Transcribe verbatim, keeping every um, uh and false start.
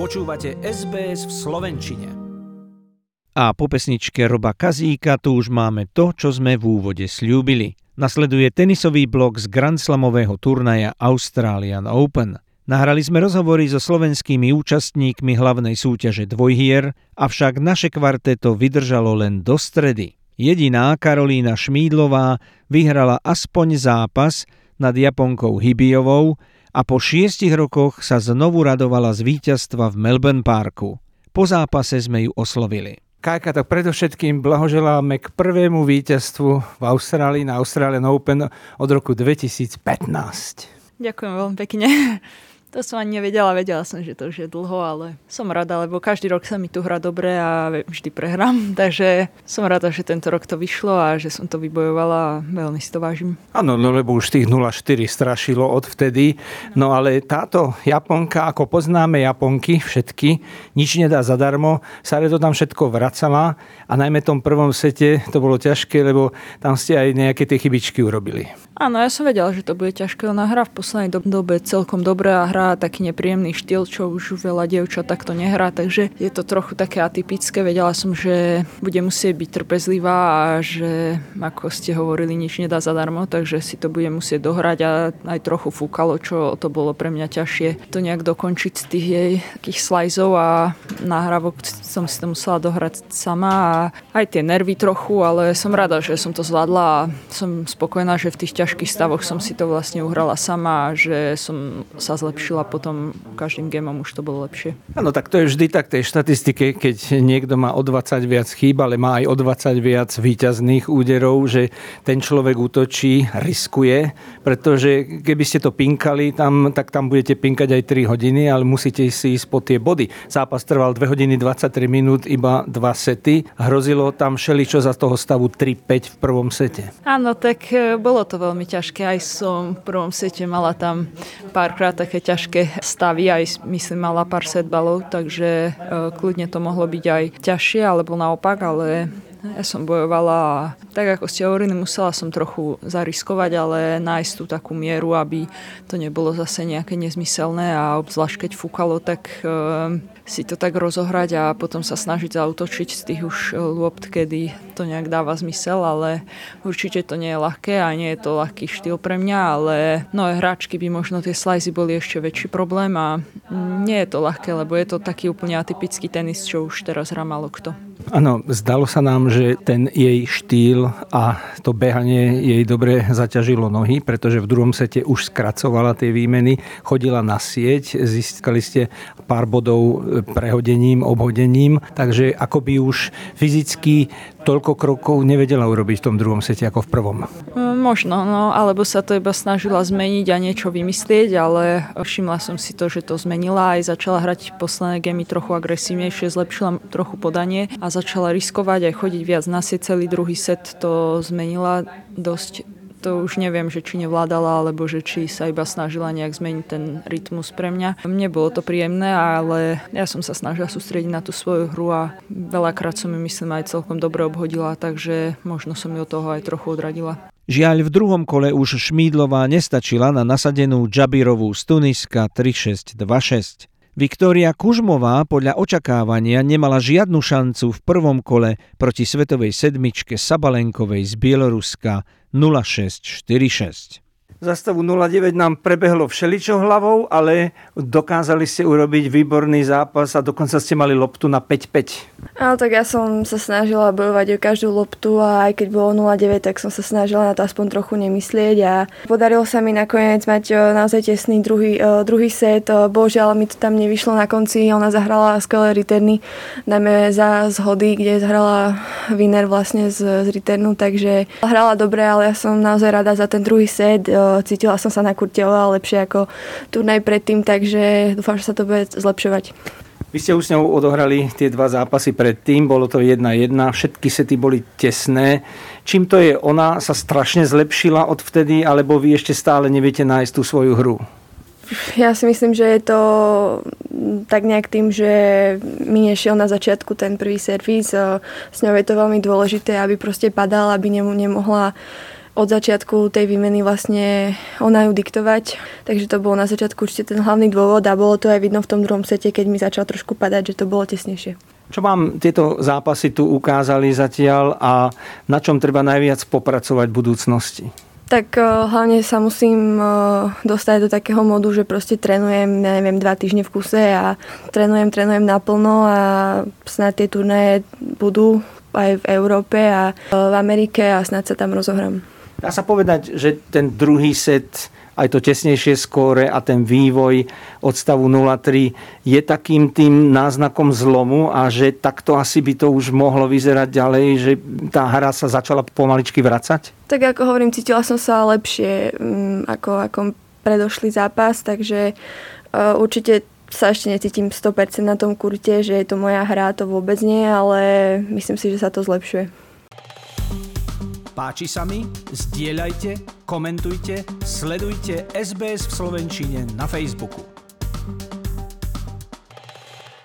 Počúvate es bé es v slovenčine. A po pesničke Roba Kazíka tu už máme to, čo sme v úvode sľúbili. Nasleduje tenisový blok z Grand Slamového turnaja Australian Open. Nahrali sme rozhovory so slovenskými účastníkmi hlavnej súťaže dvojhier, avšak naše kvarteto vydržalo len do stredy. Jediná Karolína Šmídlová vyhrala aspoň zápas nad Japonkou Hibijovou a po šiestich rokoch sa znovu radovala z víťazstva v Melbourne Parku. Po zápase sme ju oslovili. Kajka, tak predovšetkým blahoželáme k prvému víťazstvu v Austrálii na Australian Open od roku dvetisícpätnásť. Ďakujem veľmi pekne. To som ani nevedela, vedela som, že to už je dlho, ale som rada, lebo každý rok sa mi tu hrá dobre a vždy prehrám, takže som rada, že tento rok to vyšlo a že som to vybojovala a veľmi si to vážim. Áno, no lebo už tých nula štyri strašilo odvtedy, no ale táto Japonka, ako poznáme Japonky, všetky, nič nedá zadarmo, sa to tam všetko vracala a najmä v tom prvom sete to bolo ťažké, lebo tam ste aj nejaké tie chybičky urobili. Áno, ja som vedela, že to bude ťažké, ona hrá v poslednej dobe celkom dobre a hrá taký nepríjemný štýl, čo už veľa dievčat takto nehrá, takže je to trochu také atypické. Vedela som, že bude musieť byť trpezlivá a že, ako ste hovorili, nič nedá zadarmo, takže si to bude musieť dohrať a aj trochu fúkalo, čo to bolo pre mňa ťažšie to nejak dokončiť z tých jej takých slajzov a nahrávok som si to musela dohrať sama a aj tie nervy trochu, ale som rada, že som to zvládla a som spokojná, že v tých ťažkých stavoch som si to vlastne uhrala sama a že som sa zlepšila a potom každým gémom už to bolo lepšie. Áno, tak to je vždy tak tej štatistike, keď niekto má o dvadsať viac chýb, ale má aj o dvadsať viac víťazných úderov, že ten človek útočí, riskuje, pretože keby ste to pinkali, tam, tak tam budete pinkať aj tri hodiny, ale musíte si ísť po tie body. Zápas trval dve hodiny dvadsaťtri minút, iba dva sety. Hrozilo tam všeličo za toho stavu tri päť v prvom sete. Áno, tak bolo to veľmi ťažké. Aj som v prvom sete mala tam párkrát také ťažké stavy, aj myslím mala pár setbalov, takže kľudne to mohlo byť aj ťažšie, alebo naopak, ale ja som bojovala a tak ako ste hovorili, musela som trochu zariskovať, ale nájsť tú takú mieru, aby to nebolo zase nejaké nezmyselné a obzvlášť keď fúkalo, tak e, si to tak rozohrať a potom sa snažiť zaútočiť z tých už lôpt, kedy to nejak dáva zmysel, ale určite to nie je ľahké a nie je to ľahký štýl pre mňa, ale mnohé hráčky by možno tie slajzy boli ešte väčší problém a nie je to ľahké, lebo je to taký úplne atypický tenis, čo už teraz hrá málo kto. Áno, zdalo sa nám, že ten jej štýl a to behanie jej dobre zaťažilo nohy, pretože v druhom sete už skracovala tie výmeny, chodila na sieť, získali ste pár bodov prehodením, obhodením, takže akoby už fyzicky toľko krokov nevedela urobiť v tom druhom sete ako v prvom. Možno, no, alebo sa to iba snažila zmeniť a niečo vymyslieť, ale všimla som si to, že to zmenila aj začala hrať posledné gémy trochu agresívnejšie, zlepšila trochu podanie a začala riskovať aj chodiť viac na sieť. Celý druhý set to zmenila dosť. To už neviem, že či nevládala, alebo že či sa iba snažila nejak zmeniť ten rytmus pre mňa. Mne bolo to príjemné, ale ja som sa snažila sústrediť na tú svoju hru a veľakrát som ju, myslím, aj celkom dobre obhodila, takže možno som ju od toho aj trochu odradila. Žiaľ, v druhom kole už Šmídlová nestačila na nasadenú Džabirovú z Tuniska tri šesť dva šesť. Viktória Kužmová podľa očakávania nemala žiadnu šancu v prvom kole proti svetovej sedmičke Sabalenkovej z Bieloruska nula šesť štyri šesť. Za stavu nula deväť nám prebehlo všeličo hlavou, ale dokázali ste urobiť výborný zápas a dokonca ste mali loptu na päť päť. Áno, tak ja som sa snažila bojovať o každú loptu a aj keď bolo nula deväť, tak som sa snažila na to aspoň trochu nemyslieť a podarilo sa mi nakoniec mať naozaj tesný druhý, druhý set. Bohužiaľ mi to tam nevyšlo na konci, ona zahrala skvelé returny, najmä za zhody, kde zahrala winner vlastne z, z returnu, takže hrala dobre, ale ja som naozaj rada za ten druhý set. Cítila som sa na kurte oveľa lepšie ako turnaj predtým, takže dúfam, že sa to bude zlepšovať. Vy ste už s ňou odohrali tie dva zápasy predtým, bolo to jedna jedna, všetky sety boli tesné. Čím to je? Ona sa strašne zlepšila odvtedy, alebo vy ešte stále neviete nájsť tú svoju hru? Ja si myslím, že je to tak nejak tým, že mi nešiel na začiatku ten prvý servis. S ňou je to veľmi dôležité, aby proste padala, aby nemohla od začiatku tej výmeny vlastne ona ju diktovať. Takže to bolo na začiatku určite ten hlavný dôvod a bolo to aj vidno v tom druhom sete, keď mi začal trošku padať, že to bolo tesnejšie. Čo vám tieto zápasy tu ukázali zatiaľ a na čom treba najviac popracovať v budúcnosti? Tak hlavne sa musím dostať do takého modu, že proste trénujem, ja neviem, dva týždne v kuse a trénujem, trénujem naplno a snad tie turnaje budú aj v Európe a v Amerike a snad sa tam rozohrám. Dá sa povedať, že ten druhý set, aj to tesnejšie skóre a ten vývoj od stavu nula tri je takým tým náznakom zlomu a že takto asi by to už mohlo vyzerať ďalej, že tá hra sa začala pomaličky vracať? Tak ako hovorím, cítila som sa lepšie ako, ako predošlý zápas, takže uh, určite sa ešte necítim sto percent na tom kurte, že je to moja hra, to vôbec nie, ale myslím si, že sa to zlepšuje. Páči sa mi? Zdieľajte, komentujte, sledujte es bé es v slovenčine na Facebooku.